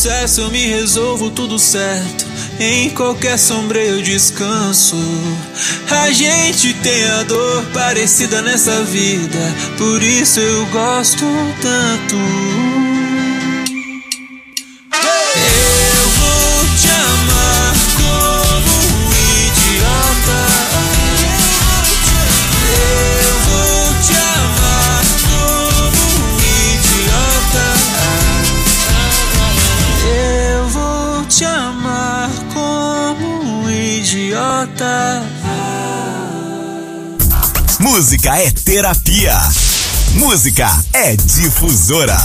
sucesso eu me resolvo tudo certo. Em qualquer sombra eu descanso. A gente tem a dor parecida nessa vida, por isso eu gosto tanto. Eu vou te amar como um idiota. Eu vou te amar como um idiota. Eu vou te amar como um idiota. Música é terapia. Música é difusora.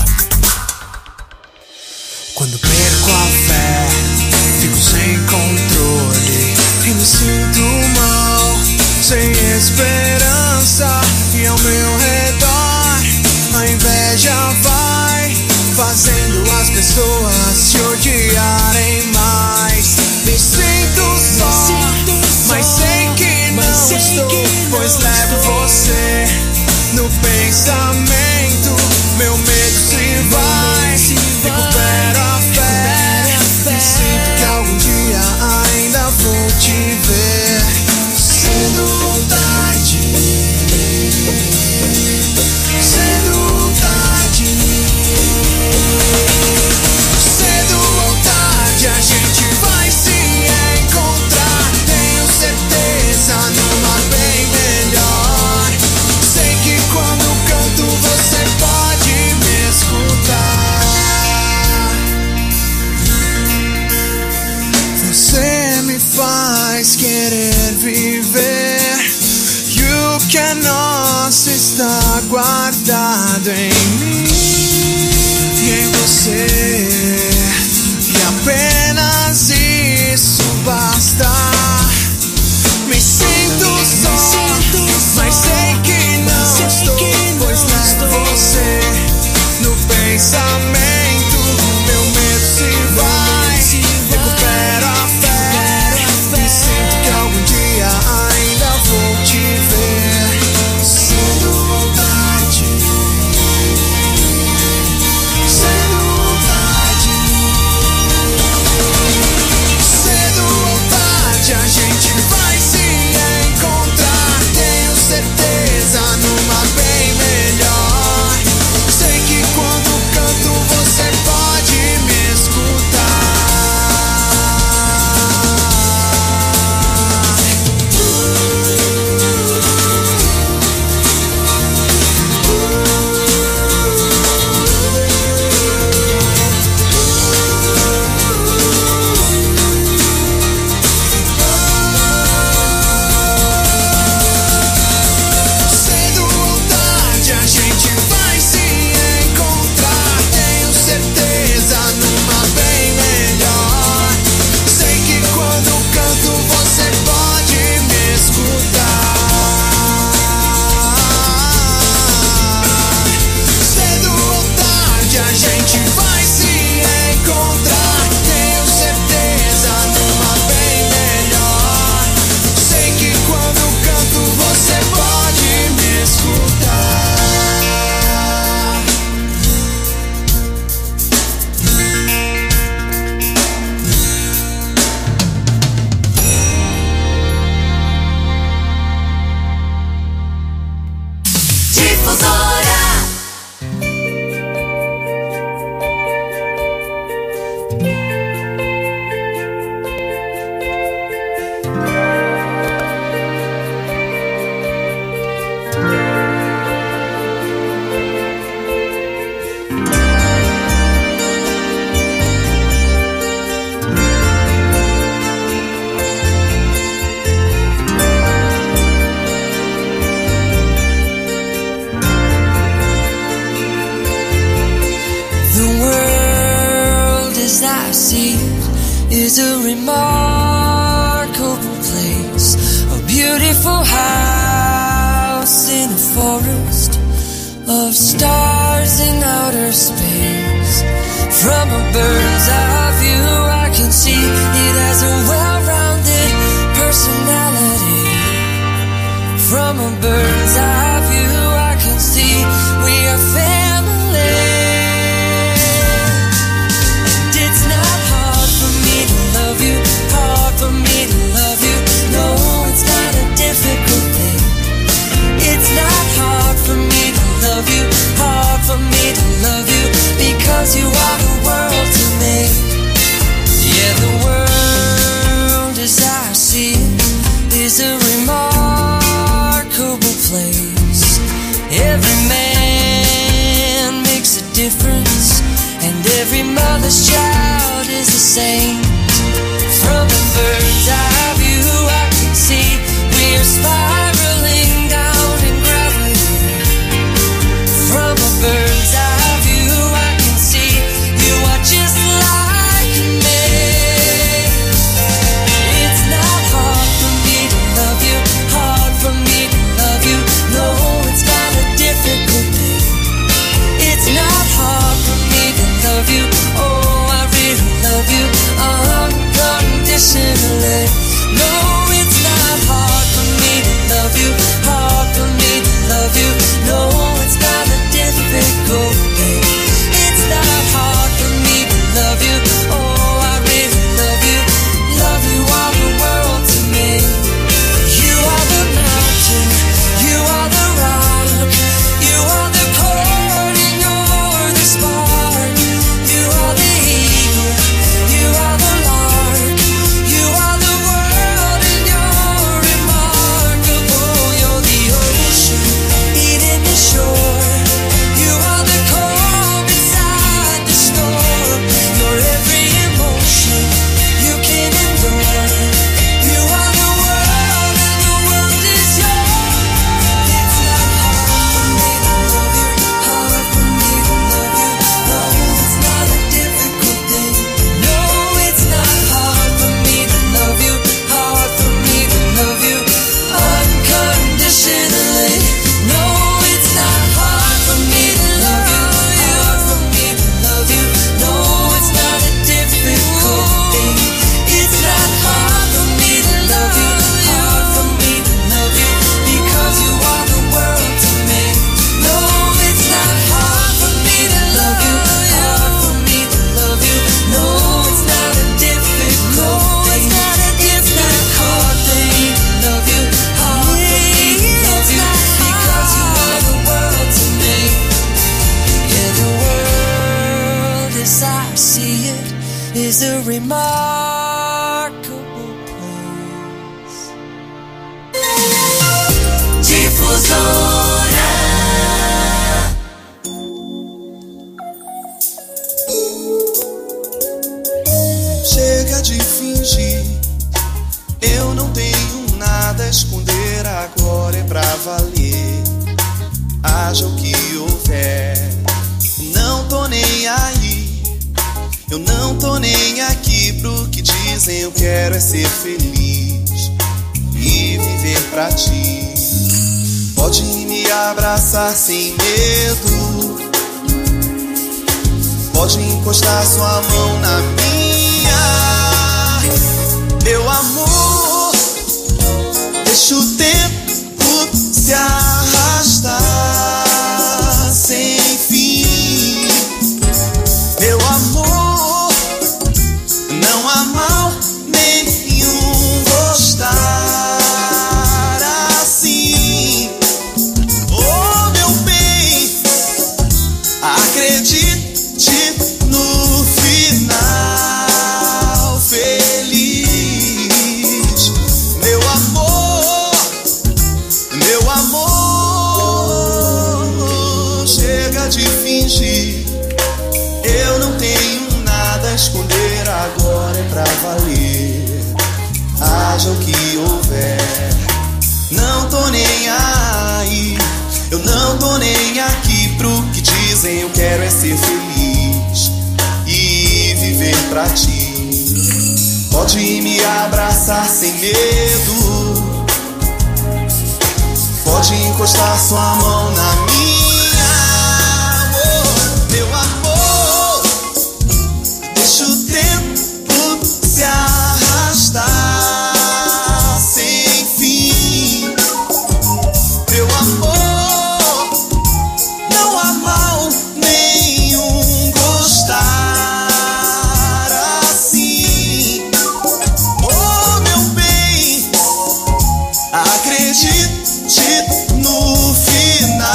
Quando perco a fé, fico sem controle e me sinto mal, sem esperança. E ao meu redor a inveja vai fazendo as pessoas se odiarem mais. Me sinto só, mas sei que não estou, pois levo você no pensamento. Meu medo se vai, recupero a fé. E sinto que algum dia ainda vou te ver. Cedo ou tarde, cedo ou tarde, cedo ou tarde a gente vai se encontrar. Tenho certeza numa bem melhor. Sei que quando canto você pode me escutar. Você me faz querer viver. E o que é nosso está guardado em mim e em você. E apenas isso basta. Me sinto só, mas sei que não estou, pois levo você no pensamento. Meu medo se vai, recupero a fé. E sinto que algum dia ainda vou te ver. Cedo ou tarde, cedo ou tarde, cedo ou tarde a gente vai se encontrar. Tenho certeza numa bem melhor. Sei que quando canto você pode me escutar. Cedo ou tarde a gente vai se encontrar. Tenho certeza numa bem melhor. Sei que quando canto você pode me escutar. Cedo ou tarde a gente vai se encontrar. Tenho certeza numa bem melhor. Sei que quando canto você pode me escutar. Difusora. The world as I see it is a remarkable place, a beautiful house in a forest of stars in outer space. From a bird's eye view I can see it has a well-rounded personality. From a bird's eye view I can see we are family. And it's not Every man makes a difference, and every mother's child is the same. From the bird's eye view I can see we're spiraling down in gravity. From a bird's eye view I can see you are just like me. It's not hard for me to love you, hard for me to love you. No, it's not a difficult thing. It's not hard for me to love you. Oh, I really love you unconditionally. No, it's not hard for me to love you, hard for me to love you. No, it's not a difficult thing. It's not hard for me to love you. Oh, I really love you. Love you all the world to me. You are the mountain, you are the rock, you are the chord and you're the spark. You are the eagle, you are the lark, you are the world and you're remarkable. You're the ocean, eating the shore. You are the calm inside the storm. You're every emotion you can endure. You are the world and the world is yours. It's not hard for me to love you, hard for me to love you. No, it's not a difficult thing. No, it's not hard for me to love you, hard for me to love you unconditionally. No, it's not hard for me to love you, hard for me to love you. No, it's not a difficult thing. It's not hard for me to love you, hard for me to love you, because you are the world to me. No, it's not hard for me to love you, hard for me to love you. No, it's not a difficult thing. It's not hard for me to love you, hard for me to love you, because you are the world to me. Yeah, the world as I see it is a remarkable place. Difusora. Chega de fingir, eu não tenho nada a esconder. Agora é pra valer, haja o que houver. Não tô nem aí, eu não tô nem aqui pro que dizem. Eu quero é ser feliz e viver pra ti. Pode me abraçar sem medo, pode encostar sua mão na minha. Meu amor, deixa o tempo se arrastar sem fim. Meu amor, não há mal nenhum gostar assim. Oh, meu bem, acredite no final feliz. Meu amor, chega de fingir. Eu não tenho nada a esconder, agora é pra valer, haja o que houver. Não tô nem aí, eu não tô nem aqui pro que dizem. Eu quero é ser feliz e viver pra ti. Pode me abraçar sem medo, pode encostar sua mão na minha. Oh, meu amor, deixa o tempo se arrastar sem fim. Meu amor, não há mal nenhum gostar assim. Oh, meu bem, acredite no final.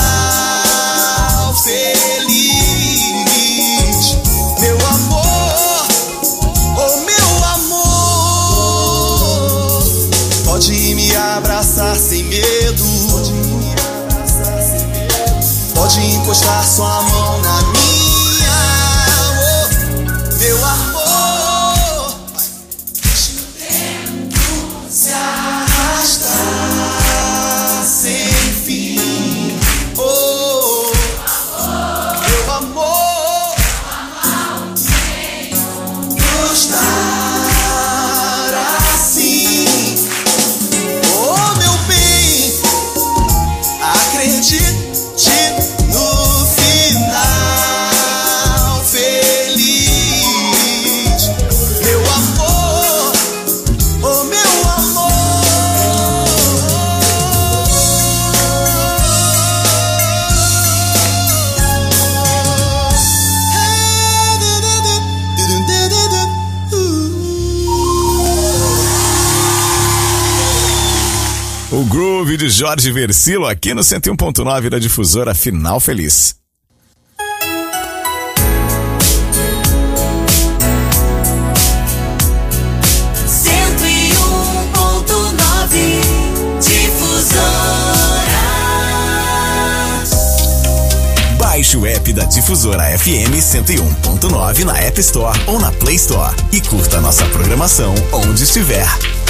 pode encostar sua mão na minha, oh, meu amor. Deixa o tempo se arrastar sem fim, oh, meu amor. Gostar assim, oh, meu bem, acredite no final feliz, meu amor, oh, meu amor. O groove de Jorge Versilo aqui no 101.9 da Difusora Final Feliz. Baixe o app da Difusora FM 101.9 na App Store ou na Play Store e curta nossa programação onde estiver.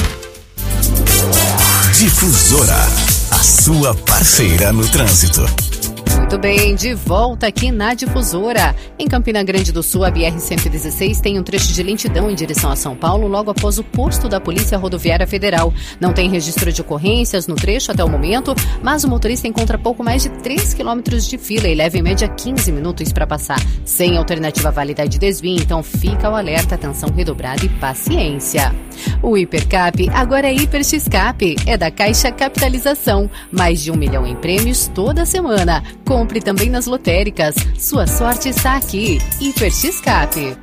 Difusora, a sua parceira no trânsito. Muito bem, de volta aqui na Difusora. Em Campina Grande do Sul, a BR-116 tem um trecho de lentidão em direção a São Paulo, logo após o posto da Polícia Rodoviária Federal. Não tem registro de ocorrências no trecho até o momento, mas o motorista encontra pouco mais de 3 quilômetros de fila e leva em média 15 minutos para passar. Sem alternativa válida de desvio, então fica o alerta, atenção redobrada e paciência. O Hipercap agora é Hiper X-Cap, é da Caixa Capitalização. Mais de 1 milhão em prêmios toda semana. Compre também nas lotéricas. Sua sorte está aqui. Hiper X-Cap.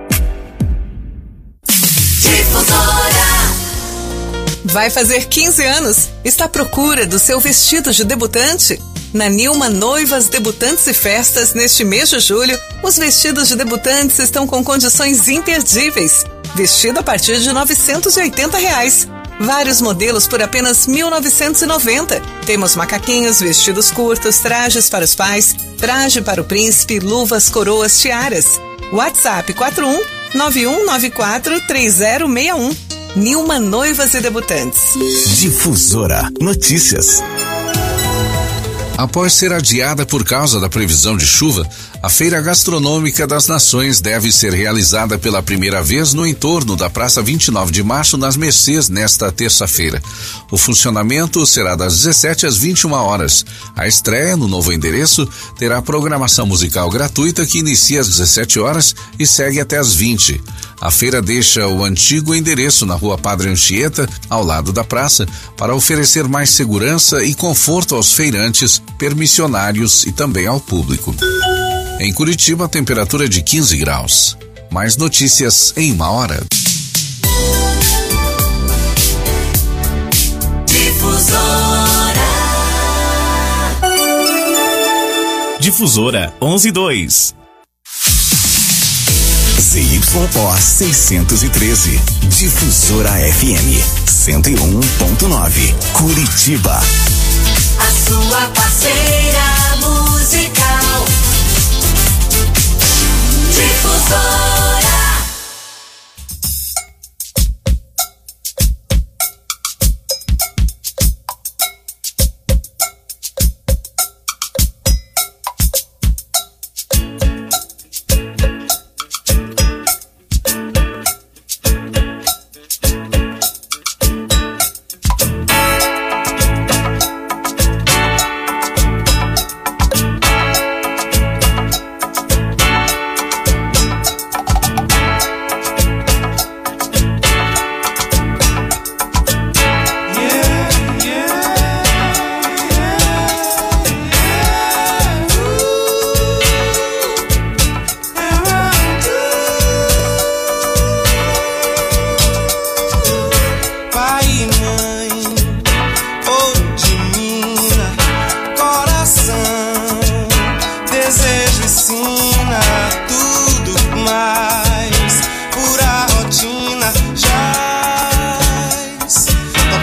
Vai fazer 15 anos? Está à procura do seu vestido de debutante? Na Nilma Noivas, Debutantes e Festas, neste mês de julho, os vestidos de debutantes estão com condições imperdíveis. Vestido a partir de R$ 980. Vários modelos por apenas R$ 1.990. Temos macaquinhos, vestidos curtos, trajes para os pais, traje para o príncipe, luvas, coroas, tiaras. WhatsApp 4191943061. Nilma Noivas e Debutantes. Difusora Notícias. Após ser adiada por causa da previsão de chuva, a Feira Gastronômica das Nações deve ser realizada pela primeira vez no entorno da Praça 29 de Março, nas Mercês, nesta terça-feira. O funcionamento será das 17 às 21 horas. A estreia, no novo endereço, terá programação musical gratuita que inicia às 17 horas e segue até às 20. A feira deixa o antigo endereço na Rua Padre Anchieta, ao lado da praça, para oferecer mais segurança e conforto aos feirantes, permissionários e também ao público. Em Curitiba, a temperatura é de 15 graus. Mais notícias em 1 hora. Difusora 11.2. ZYO 613. Difusora FM 101.9. Curitiba. A sua parceira musical. Difusora.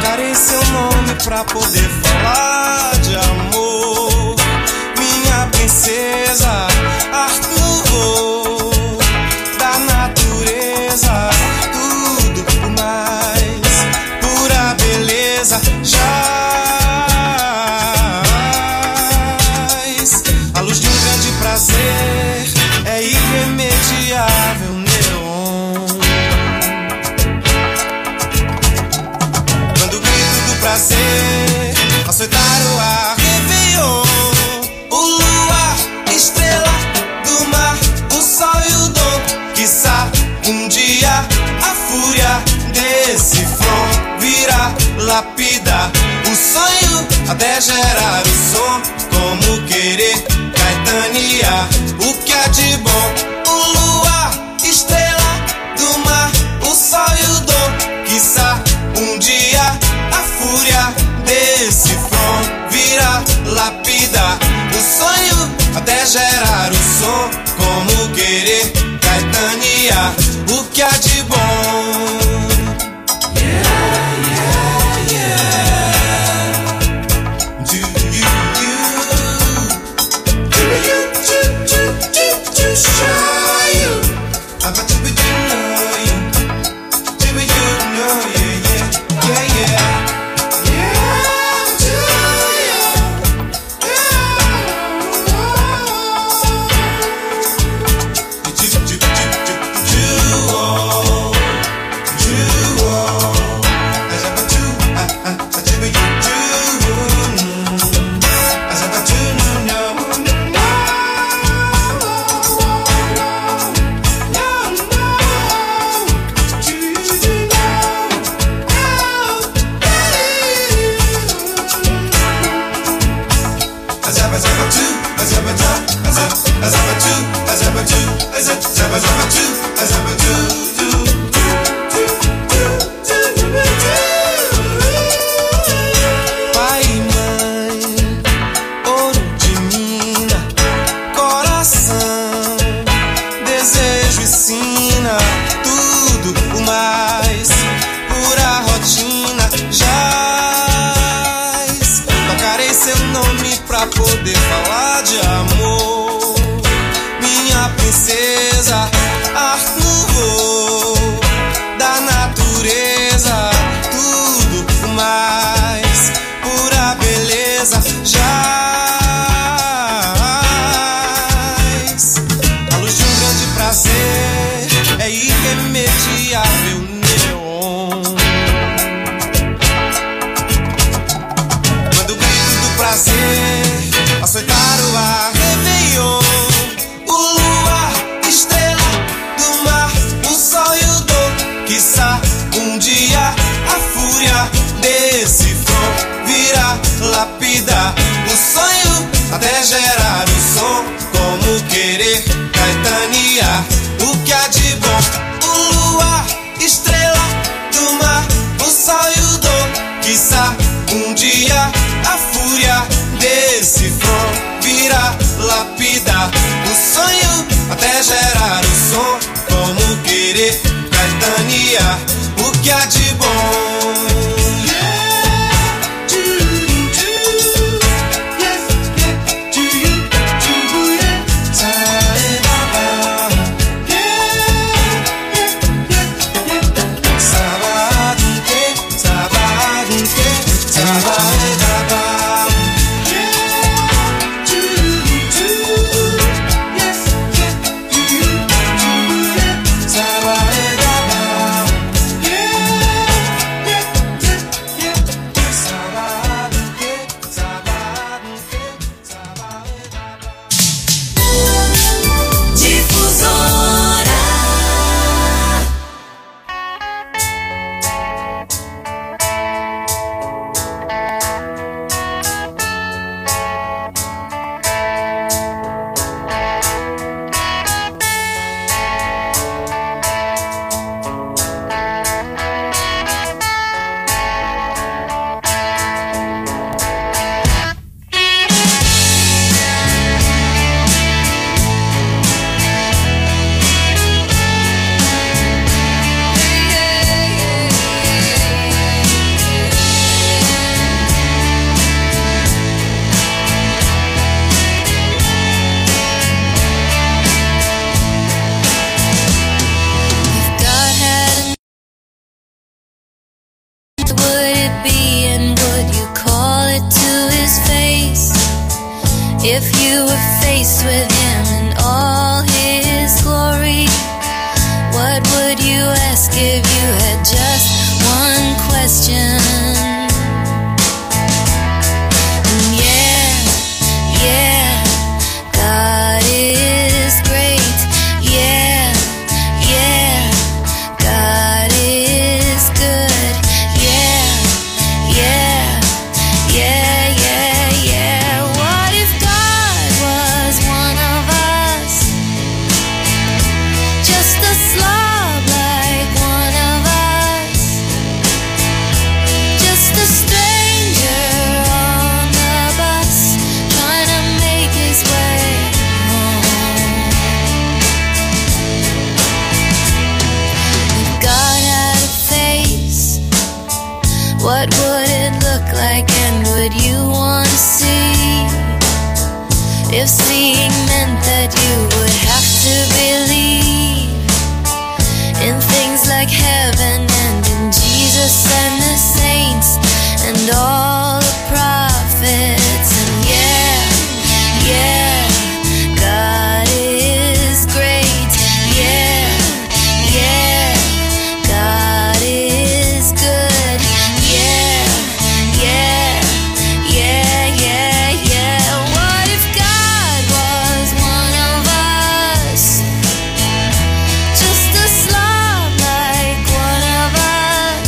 pra poder falar de amor. Minha princesa lapidar o sonho até gerar o som. Como querer caetanear o que há de bom, o luar, estrela do mar, o sol e o dom. Quiçá um dia a fúria desse front virá lapidar o sonho até gerar o som. Como querer caetanear o que há de bom. Pai e mãe, ouro de mina, coração, desejo e sina, tudo o mais, pura rotina, jaz. Tocarei seu nome pra poder falar de amor, minha princesa, ar no voo da natureza, tudo o mais, pura beleza, jaz. A luz de um grande prazer é irremediável neon. Quando o grito do prazer açoitar o ar, Réveillon, o luar, estrela do mar, o sol e o dom. Quiçá um dia a fúria desse front virá lapidar o sonho até gerar o som. Como querer caetanear o que há de bom, o luar, estrela do mar, o sol e o dom. Quiçá um dia a fúria desse front virá lapidar o sonho até gerar o som. Como querer caetanear o que há de bom. If you were faced with him in all his glory, what would you ask if you had just one question? And yeah, God is great. Yeah, God is good. would you want to see? If seeing meant that you would have to believe in things like heaven and in Jesus and the saints and all the prophets. And yeah, God is great. Yeah, God is good. Yeah. What if God was one of us? Just a slob like one of us.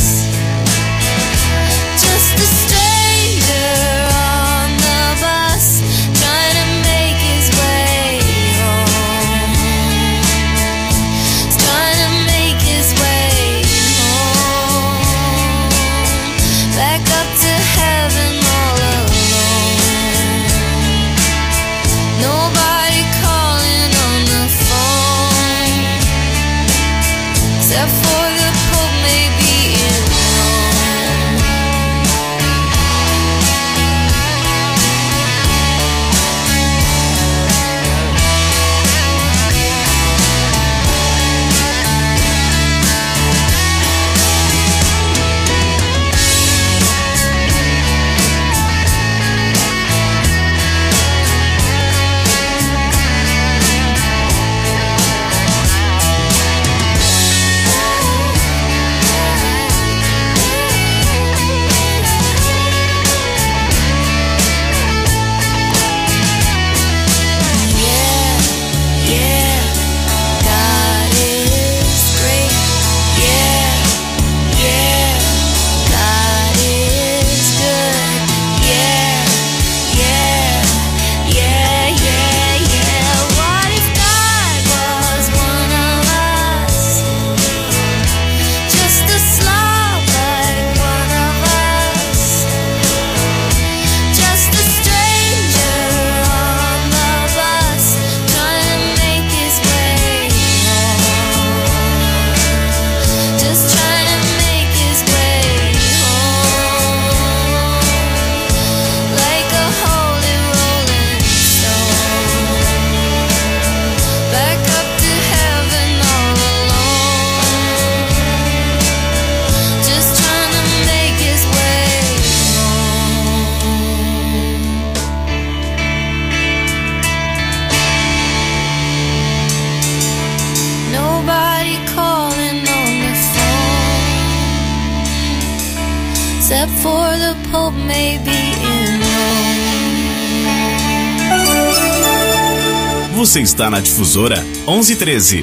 Just a stranger on the bus, trying to make his way home. He's trying to make his way home. Back up to heaven all alone. Nobody calling on the phone, except for the Pope maybe in Rome. Yeah, God is great. Yeah, God is good. Yeah. What if God was one of us? Just a slob like one of us. Just a stranger on the bus, trying to make his way home. Just trying to make his way home. Like a holy rolling stone. Back up to heaven all alone. Just trying to make his way home. Nobody calling on the phone, except for the Pope maybe in Rome. Você está na Difusora 1113.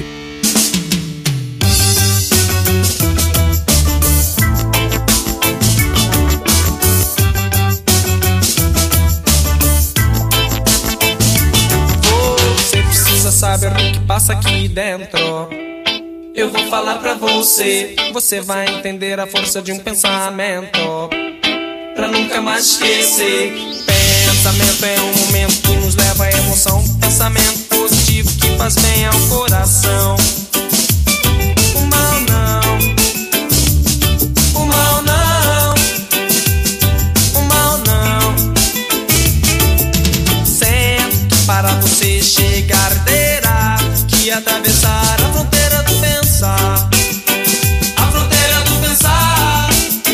Você precisa saber o que passa aqui dentro. Eu vou falar pra você, você vai entender a força de um pensamento, pra nunca mais esquecer. Pensamento é um momento que nos leva à emoção. Pensamento positivo que faz bem ao coração. O mal não, o mal não, o mal não. Sempre para você chegar terá que atravessar a fronteira do pensar. A fronteira do pensar.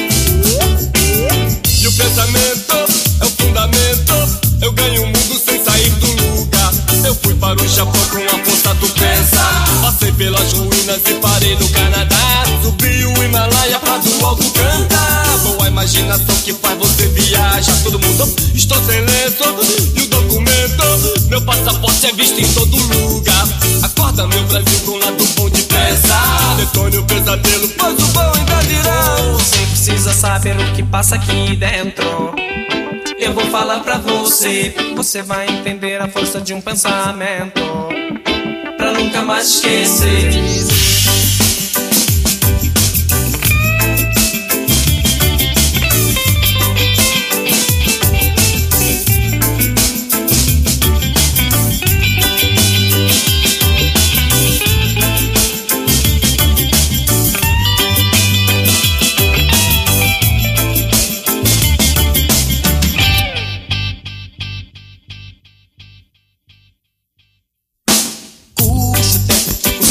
E o pensamento é o fundamento. Eu ganho o mundo sem sair do lugar. Eu fui para o Japão com a força do pensar. Passei pelas ruínas e parei no Canadá. Subi o Himalaia pra do alto cantar. Boa imaginação que faz você viajar. Todo mundo, estou sem lenço e o documento. Meu passaporte é visto em todo lugar. Acorda meu Brasil com o lado bom de pensar. Detone o pesadelo, pois o bom ainda virá. Você precisa saber o que passa aqui dentro. Eu vou falar pra você, você vai entender a força de um pensamento, pra nunca mais esquecer.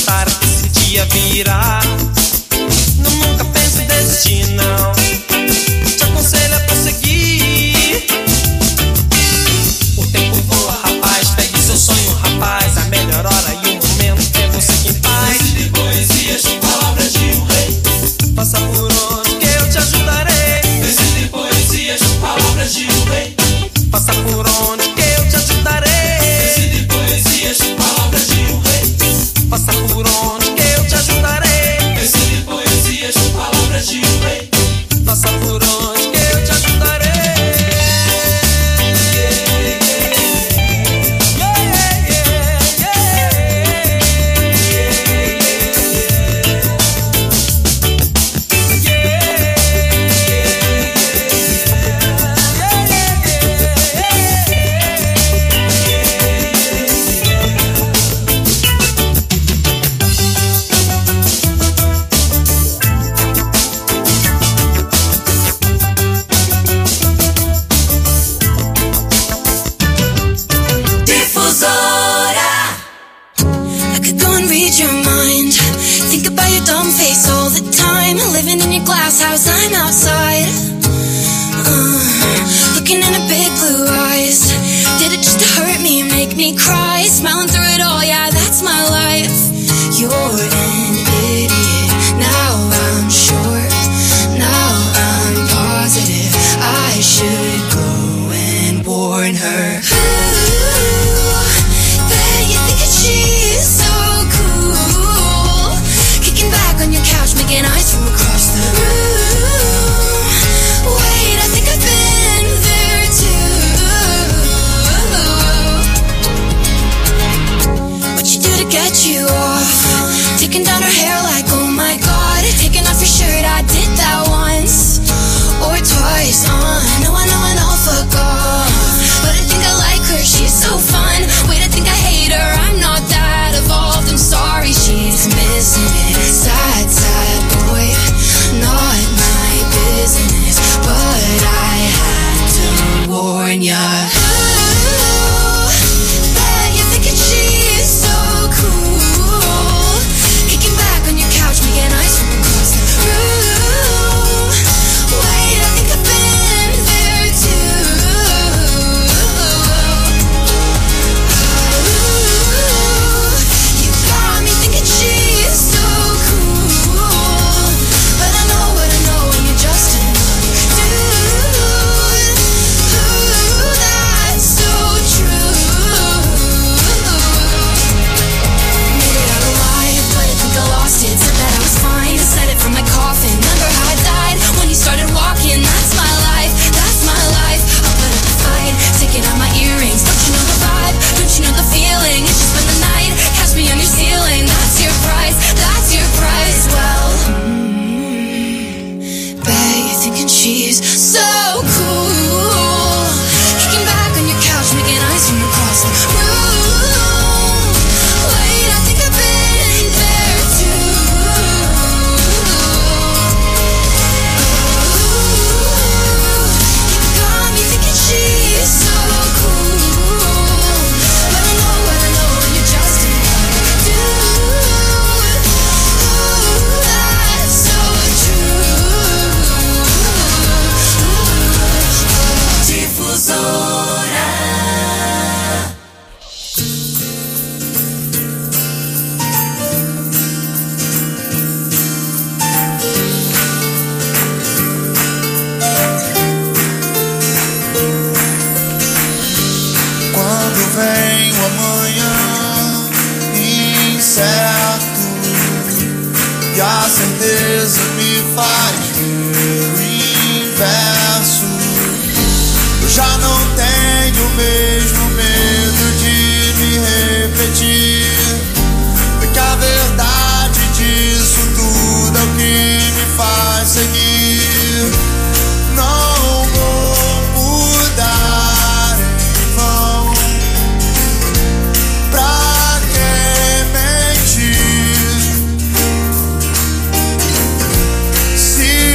acreditar que esse dia virá. Nunca pense em desistir, não. Te aconselho a prosseguir. O tempo voa, rapaz, pegue seu sonho, rapaz. A melhor hora e o momento é você em paz. Decide poesias com palavras de um rei. Passa por onde que eu te ajudarei. Decide poesias com palavras de um rei. Passa por onde que eu te ajudarei. Decide poesias com palavras de um rei. Passa por onde que eu te ajudarei. Decide poesias com palavras de um rei. Passa por onde que eu te ajudarei. House, I'm outside, looking into big blue eyes. Did it just to hurt me, make me cry? Smiling through it all, yeah, that's my life. You're an idiot, now I'm sure, now I'm positive I should go and warn her. Ooh, bet you think that she's so cool, kicking back on your couch, making eyes from across the room. Get you off, taking down her hair like, oh my god, taking off your shirt, I did that once or twice. No, I know, fuck off, but I think I like her, she's so fun. Wait, I think I hate her, I'm not that evolved, I'm sorry, she's missing it. Sad, sad boy, not my business, but I had to warn ya. Se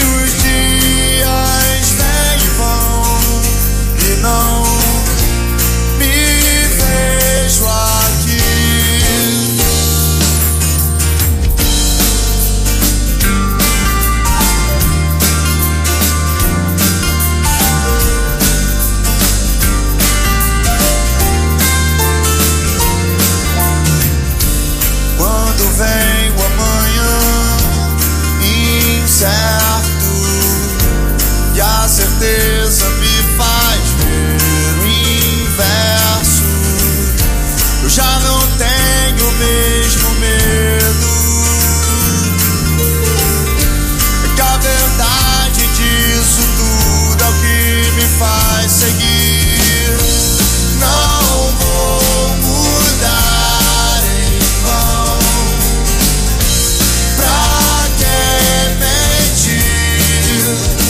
certo, e a certeza me faz ver o inverso. Eu já não tenho o mesmo medo. É que a verdade disso tudo é o que me faz seguir. Não vou mudar em vão. Pra que mentir?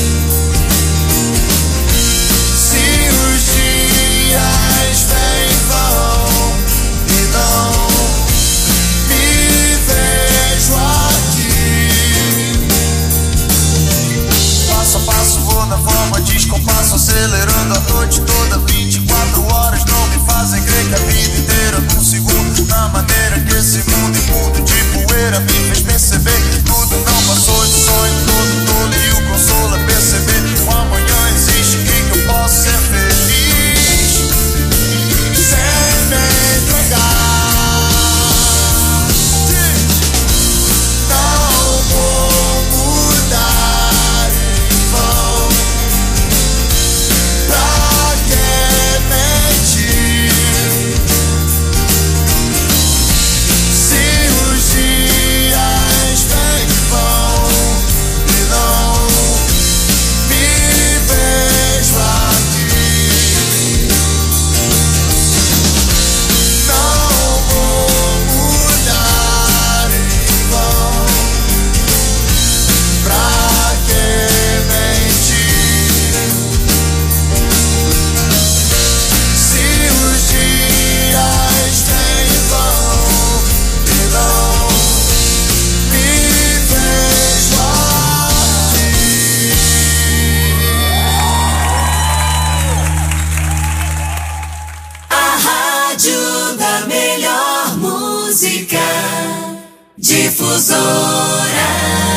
Se os dias vêm e vão e não me vejo aqui. Passo a passo vou na forma de descompasso, acelerando a noite toda. 24 horas não me fazem crer que a vida inteira num segundo. Na maneira que esse mundo imundo de poeira me fez perceber. Tudo não passou de sonho, todo tolo e o consolo é perceber. O amanhã existe e que eu posso ser feliz sem me entregar. Não vou mudar em vão. Pra que mentir? Se os dias vêm e vão e não me vejo aqui. Não vou mudar em vão. Pra que mentir? Se os dias vêm e vão e não me vejo aqui. A rádio da melhor música. Difusora.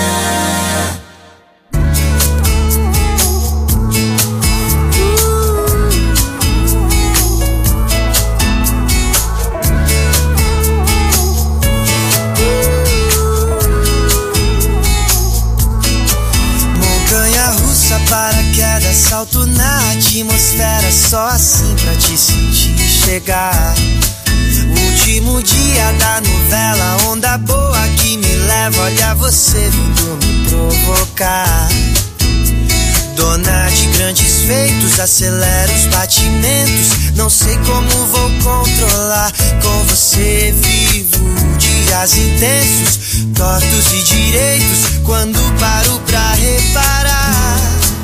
Montanha russa, paraquedas, salto na atmosfera, só assim pra te sentir chegar. Último dia da novela, onda boa que me leva, olha você vindo me provocar. Dona de grandes feitos, acelera os batimentos, não sei como vou controlar. Com você vivo dias intensos, tortos e direitos, quando paro pra reparar.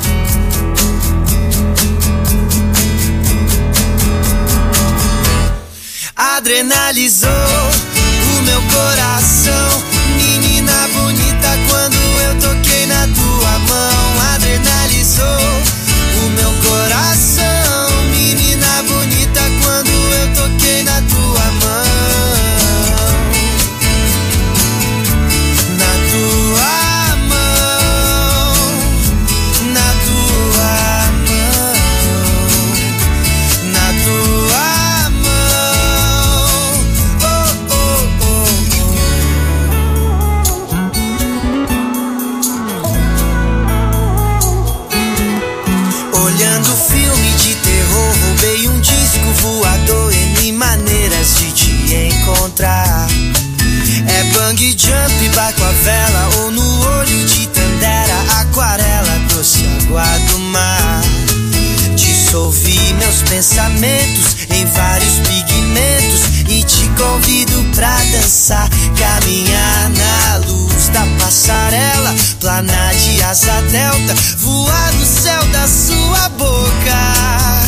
Adrenalizou o meu coração, menina bonita, quando eu toquei na tua mão. Adrenalizou o meu coração, menina bonita, quando eu toquei na tua mão. Na tua mão, na tua mão, na tua mão. Oh, oh, oh, oh. Olhando filme de terror, roubei um disco voador, N maneiras de te encontrar. É bang jump, barco a vela, ou no olho de Tandera, aquarela, doce água do mar. Dissolvi meus pensamentos em vários pigmentos e te convido pra dançar, caminhar na luz da passarela, planar de asa delta, voar no céu da sua boca.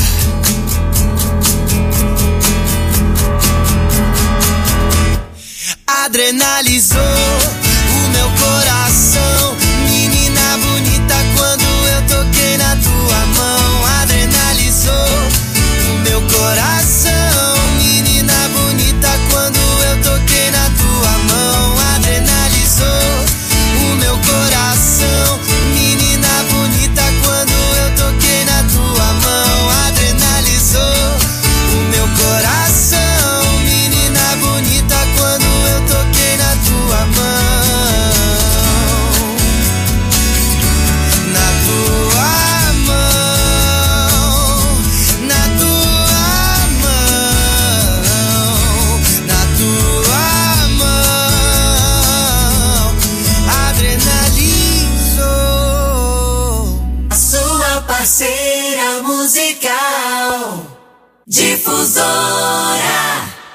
Adrenalizou o meu coração, menina bonita, quando eu toquei na tua mão. Adrenalizou o meu coração, menina bonita, quando eu toquei na tua mão. Adrenalizou o meu coração, menina bonita, quando eu toquei na tua mão. Adrenalizou o meu coração, menina bonita, quando eu toquei na tua mão. Difusora.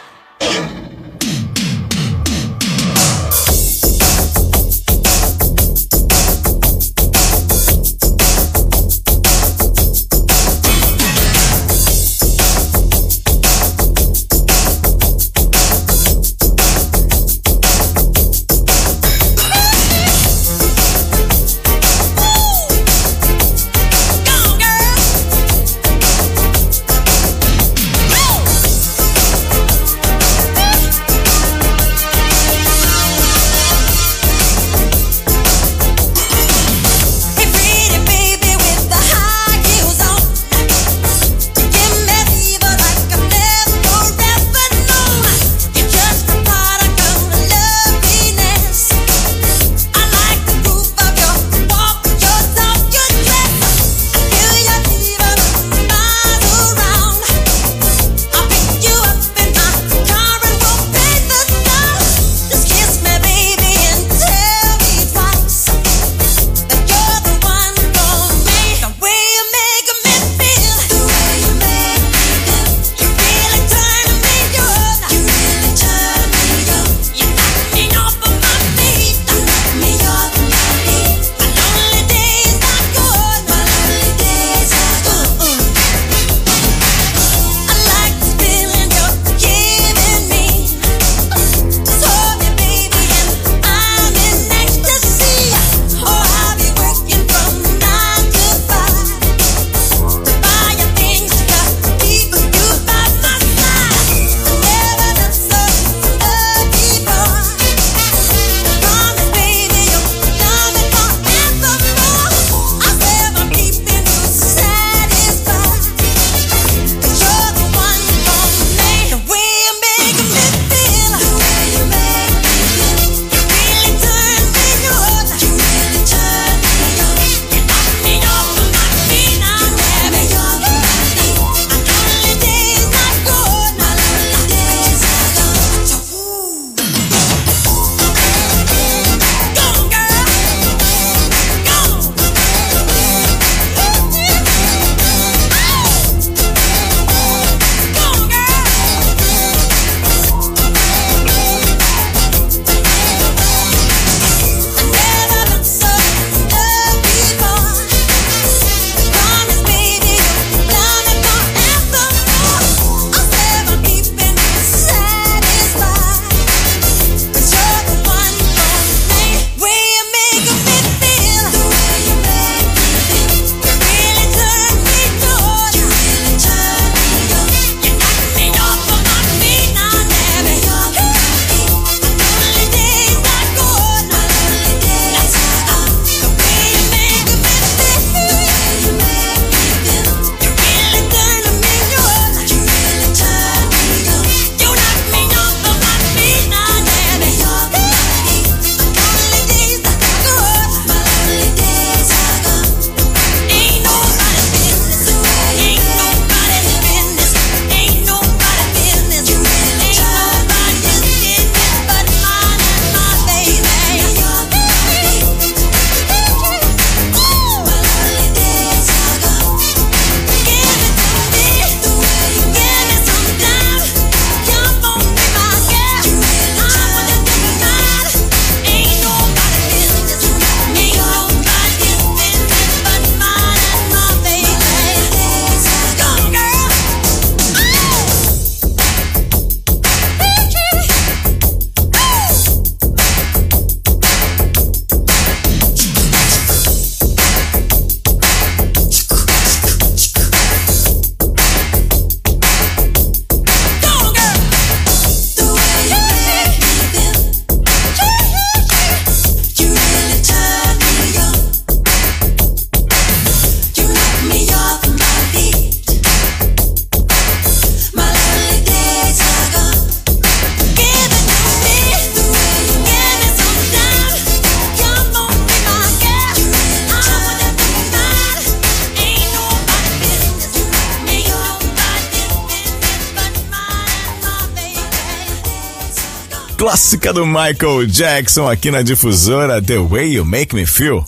Clássica do Michael Jackson aqui na Difusora, The Way You Make Me Feel.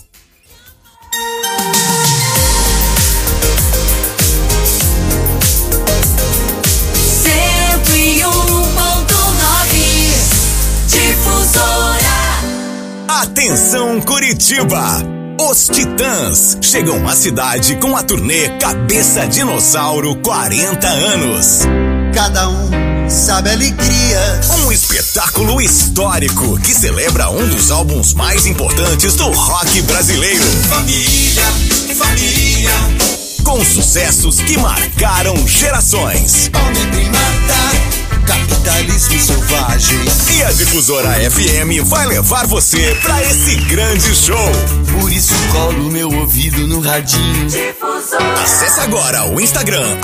Atenção Curitiba! Os Titãs chegam à cidade com a turnê Cabeça Dinossauro 40 anos. Cada um sabe a alegria. Um espetáculo histórico que celebra um dos álbuns mais importantes do rock brasileiro. Família, família. Com sucessos que marcaram gerações. Homem primata, capitalismo selvagem. E a Difusora FM vai levar você pra esse grande show. Por isso colo meu ouvido no radinho. Difusora. Acesse agora o Instagram,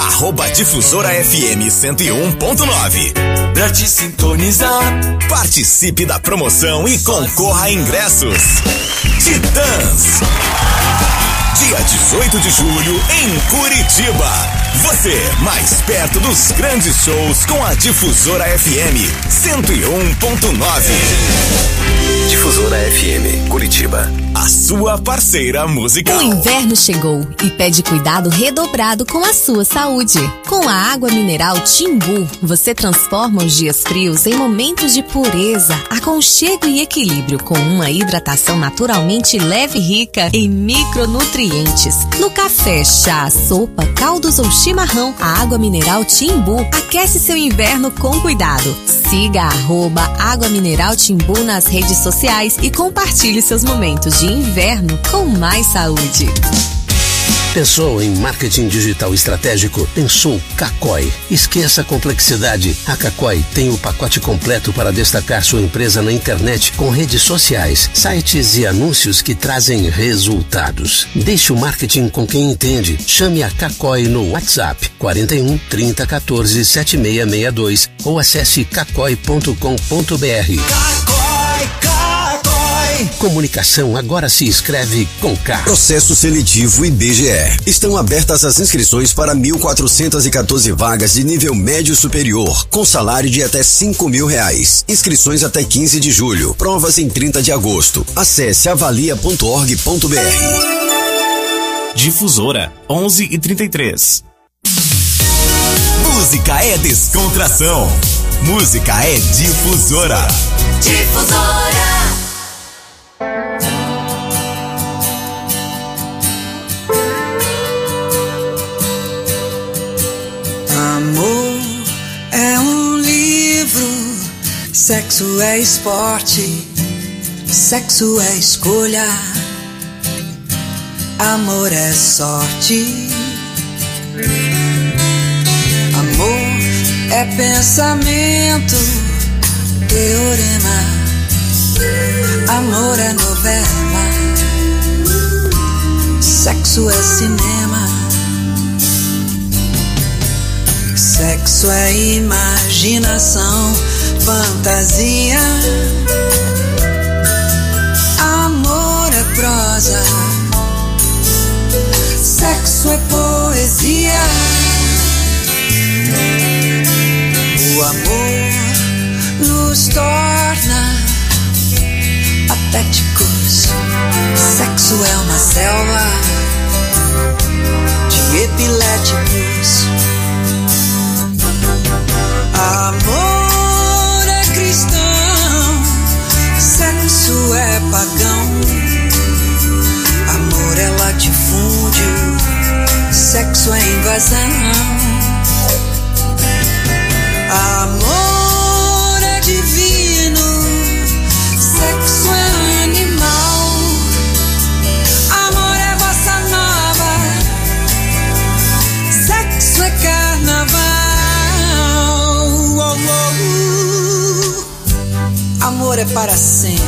@DifusoraFM101.9. Pra te sintonizar. Participe da promoção e concorra a ingressos. Titãs. Dia 18 de julho em Curitiba. Você mais perto dos grandes shows com a Difusora FM 101.9. Difusora FM, Curitiba. A sua parceira musical. O inverno chegou e pede cuidado redobrado com a sua saúde. Com a água mineral Timbu, você transforma os dias frios em momentos de pureza, aconchego e equilíbrio, com uma hidratação naturalmente leve e rica em micronutrientes. No café, chá, sopa, caldos ou chimarrão, a água mineral Timbu aquece seu inverno com cuidado. Siga @Água Mineral Timbu nas redes sociais e compartilhe seus momentos de inverno com mais saúde. Pensou em marketing digital estratégico? Pensou Kakoi. Esqueça a complexidade. A Kakoi tem o pacote completo para destacar sua empresa na internet com redes sociais, sites e anúncios que trazem resultados. Deixe o marketing com quem entende. Chame a Kakoi no WhatsApp 41 30 14 7662 ou acesse kakoi.com.br. Comunicação agora se escreve com K. Processo seletivo IBGE. Estão abertas as inscrições para 1.414 vagas de nível médio superior, com salário de até R$5.000. Inscrições até 15 de julho. Provas em 30 de agosto. Acesse avalia.org.br. Difusora 11h33. Música é descontração. Música é Difusora. Difusora. Amor é um livro, sexo é esporte, sexo é escolha, amor é sorte. Amor é pensamento, teorema, amor é novela, sexo é cinema. Sexo é imaginação, fantasia. Amor é prosa, sexo é poesia. O amor nos torna patéticos. Sexo é uma selva de epiléticos. Amor é cristão, sexo é pagão. Amor é latifúndio, sexo é invasão. Amor é divino, sexo é animal. Amor é bossa nova, sexo é carnaval. Amor é para sempre,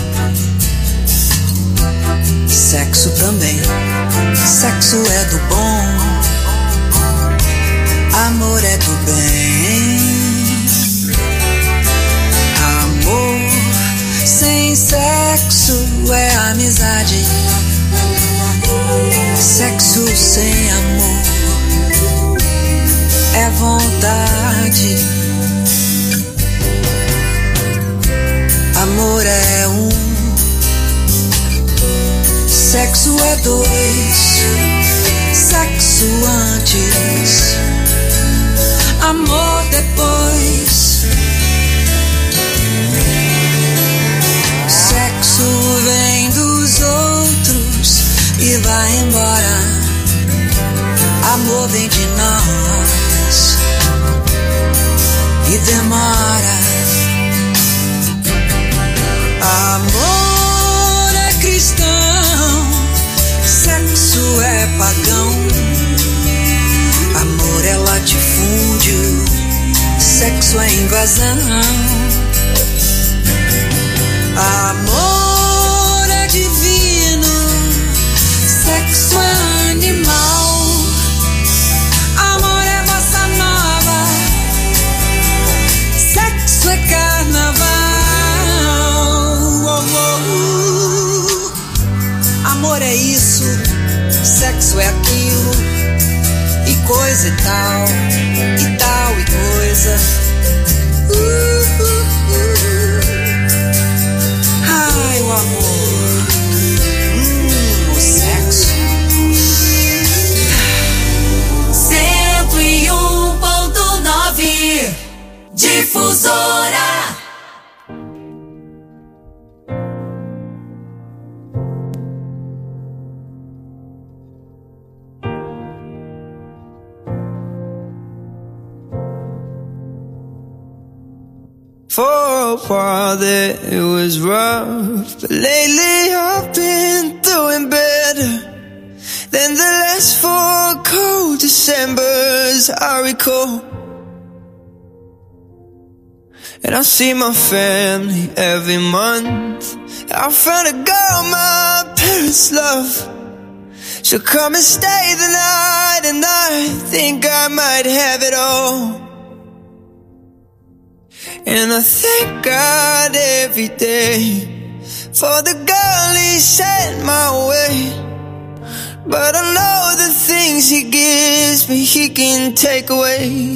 sexo também. Sexo é do bom, amor é do bem. Amor sem sexo é amizade. Sexo sem amor é vontade. Amor é um, sexo é dois, sexo antes, amor depois. Sexo vem demora. Amor é cristão, sexo é pagão. Amor é latifúndio, sexo é invasão. Amor é divino, sexo é animal. Amor é bossa nova, sexo é carnaval. Amor é isso, sexo é aquilo, e coisa e tal e coisa. Ai, o amor, o sexo. 101.9 Difusora. For a while there it was rough, but lately I've been doing better than the last 4 cold Decembers I recall. And I see my family every month. I found a girl my parents love. She'll come and stay the night, and I think I might have it all. And I thank God every day for the girl He sent my way. But I know the things He gives me He can take away.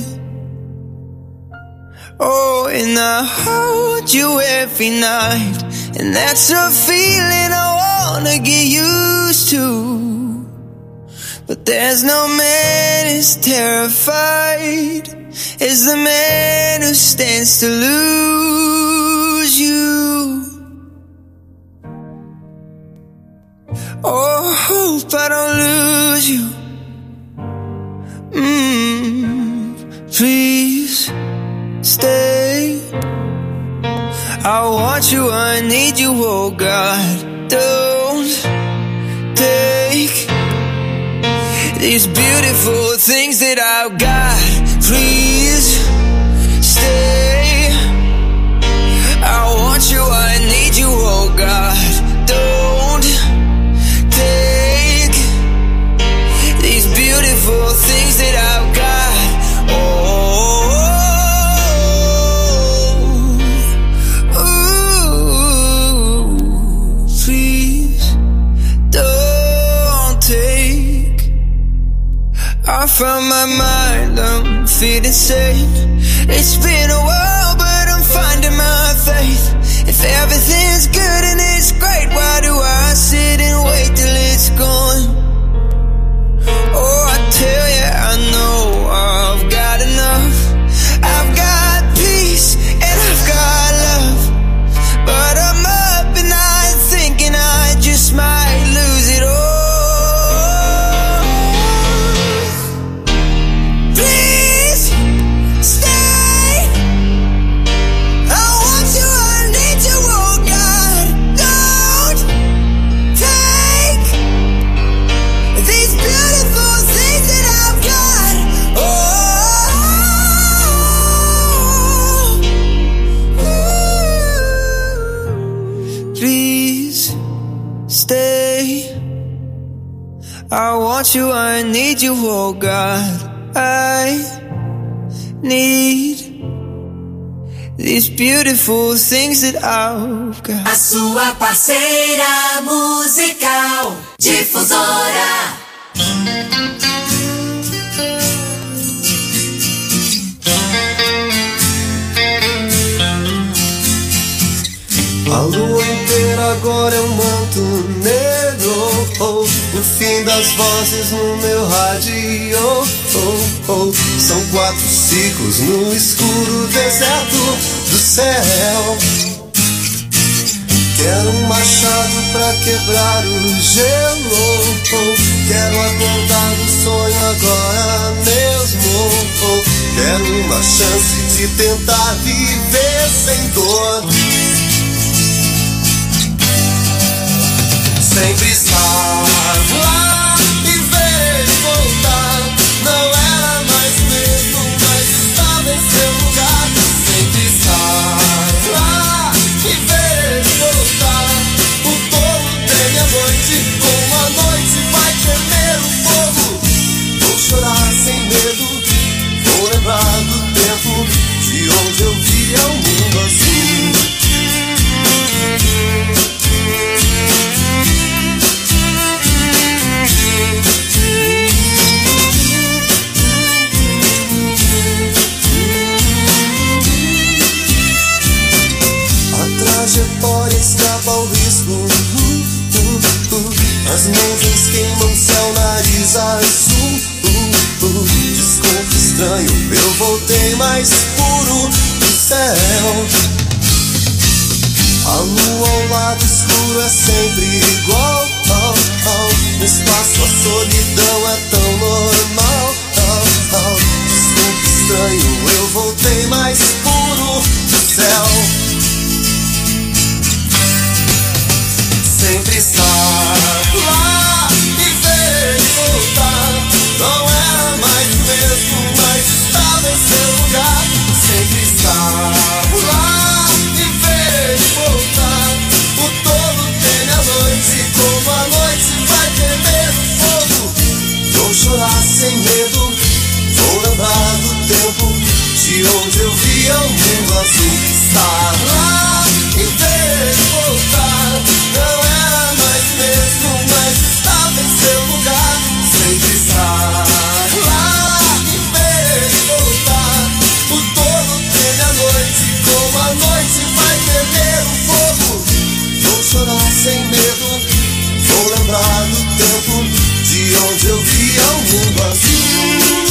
Oh, and I hold you every night, and that's a feeling I wanna get used to. But there's no man as terrified as the man who stands to lose you. Oh, hope I don't lose you. Please stay. I want you, I need you, oh God. Don't take these beautiful things that I've got. Please stay. I want you, I need you, oh God. Don't take these beautiful things that I've got. I found my mind, I'm feeling sane. It's been a while, but I'm finding my faith. If everything's good and it's great, why do I sit and wait till it's gone? Oh, I tell you, I know I've got enough. I've got peace and I've got love. But I'm up at night thinking I just might lose it all. I want you, I need you, oh God. I need these beautiful things that I've got. A sua parceira musical, Difusora. A lua inteira agora é um manto negro, oh, o fim das vozes no meu rádio, oh, oh. São 4 ciclos no escuro deserto do céu. Quero um machado pra quebrar o gelo, oh. Quero acordar do sonho agora mesmo, oh. Quero uma chance de tentar viver sem dor. Sempre estar lá e ver ele voltar. Não era mais o mesmo, mas estava em seu lugar. Sempre estar lá e ver ele voltar. O tolo teme a noite, como a noite vai temer o fogo. Vou chorar sem medo, vou lembrar do tempo de onde eu via o mundo azul. A trajetória escapa ao risco. As nuvens queimam céu, nariz azul. Desconto estranho, eu voltei mais puro do céu. A lua ao lado escuro é sempre igual. No espaço a solidão é tão normal. Desconto estranho, eu voltei mais puro do céu. Sempre estar lá e ver ele voltar. Não era mais o mesmo, mas estava em seu lugar. Sempre estar lá e ver ele voltar. O tolo teme a noite, como a noite vai temer o fogo. Vou chorar sem medo, vou lembrar do tempo de onde eu via o mundo azul. Estar lá e ver ele voltar. Não era mais mesmo, mas estava em seu lugar. Sempre estar lá e ver ele voltar. O tolo teme a noite, como a noite vai temer o fogo. Vou chorar sem medo, vou lembrar do tempo de onde eu via o mundo azul.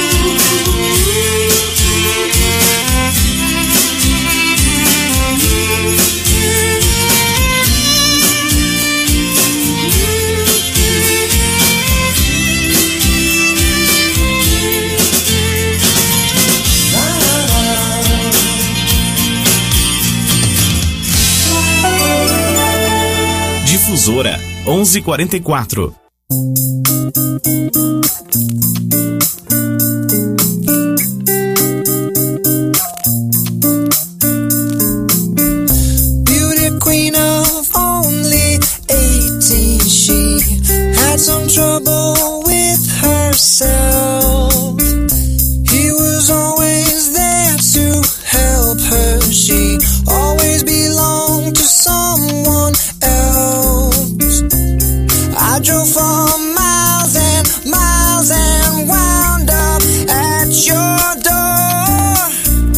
Difusora 1144. Beauty queen of only 18, she had some trouble with herself. He was always there to help her. She always belonged to someone else. I drove for miles and miles and wound up at your door.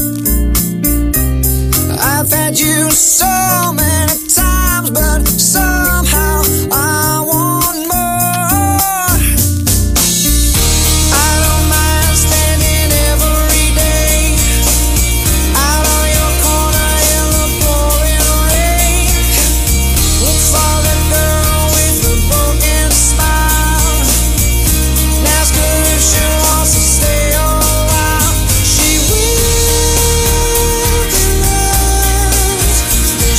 I've had you so many times, but somehow I want more. I don't mind standing every day out on your corner in the pouring rain. Look for the girl with the broken smile and ask her if she wants to stay a while. She will be lost.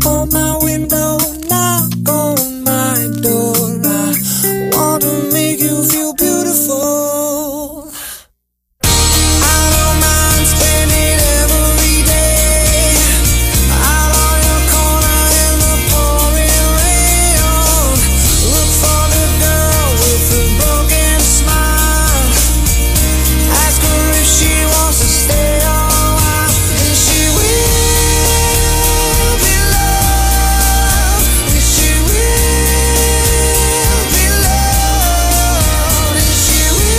on my window, knock on my door. I want to make you feel beautiful. I don't mind spending every day out on your corner in the pouring rain. Look for the girl with the broken smile. Ask her if she wants to stay a while, and she will be loved. And she will be loved. And she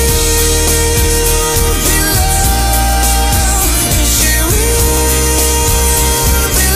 will be loved. And she will be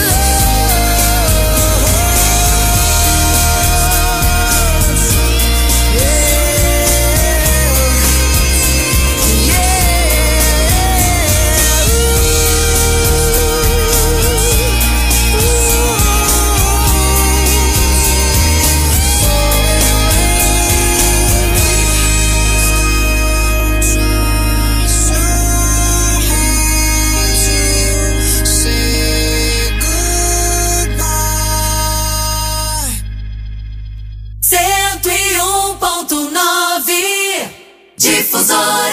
Difusora.